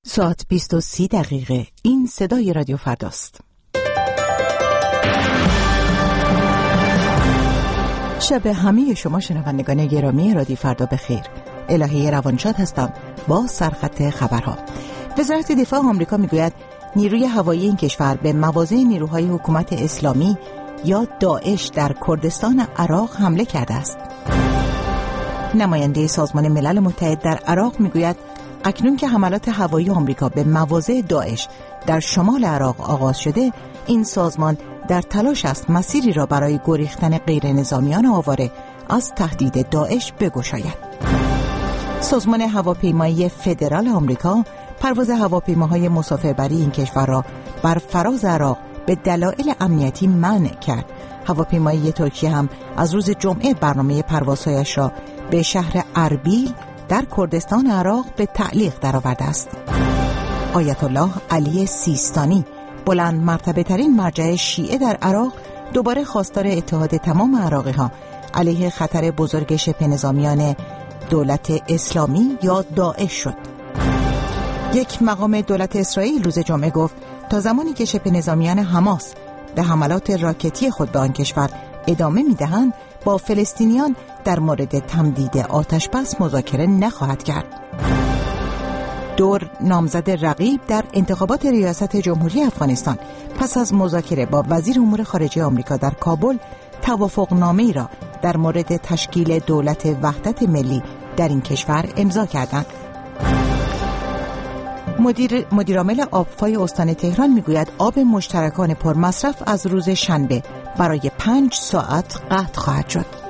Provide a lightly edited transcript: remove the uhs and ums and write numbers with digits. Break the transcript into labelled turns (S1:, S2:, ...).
S1: ساعت 20:30. این صدای رادیو فرداست. شب همه شما شنوندگان گرامی رادیو فردا بخیر. الهی روانشاد هستم با سرخط خبرها. وزارت دفاع آمریکا میگوید نیروی هوایی این کشور به مواضع نیروهای حکومت اسلامی یا داعش در کردستان عراق حمله کرده است. نماینده سازمان ملل متحد در عراق میگوید اکنون که حملات هوایی آمریکا به مواضع داعش در شمال عراق آغاز شده، این سازمان در تلاش است مسیری را برای گریختن غیر نظامیان آواره از تهدید داعش بگشاید. سازمان هواپیمایی فدرال آمریکا پرواز هواپیماهای مسافربری این کشور را بر فراز عراق به دلایل امنیتی منع کرد. هواپیمایی ترکیه هم از روز جمعه برنامه پروازهایش را به شهر اربیل در کردستان عراق به تعلیق درآورده است. آیت الله علی سیستانی، بلند مرتبه ترین مرجع شیعه در عراق، دوباره خواستار اتحاد تمام عراقی ها علیه خطر بزرگ شبه نظامیان دولت اسلامی یا داعش شد. یک مقام دولت اسرائیل روز جمعه گفت تا زمانی که شبه نظامیان حماس به حملات راکتی خود به آن کشور ادامه می‌دهند، با فلسطینیان در مورد تمدید آتش‌بس مذاکره نخواهد کرد. دور نامزد رقیب در انتخابات ریاست جمهوری افغانستان پس از مذاکره با وزیر امور خارجه آمریکا در کابل توافقنامه‌ای را در مورد تشکیل دولت وحدت ملی در این کشور امضا کردند. مدیرعامل آبفای استان تهران میگوید آب مشترکان پرمصرف از روز شنبه برای 5 ساعت قطع خواهد شد.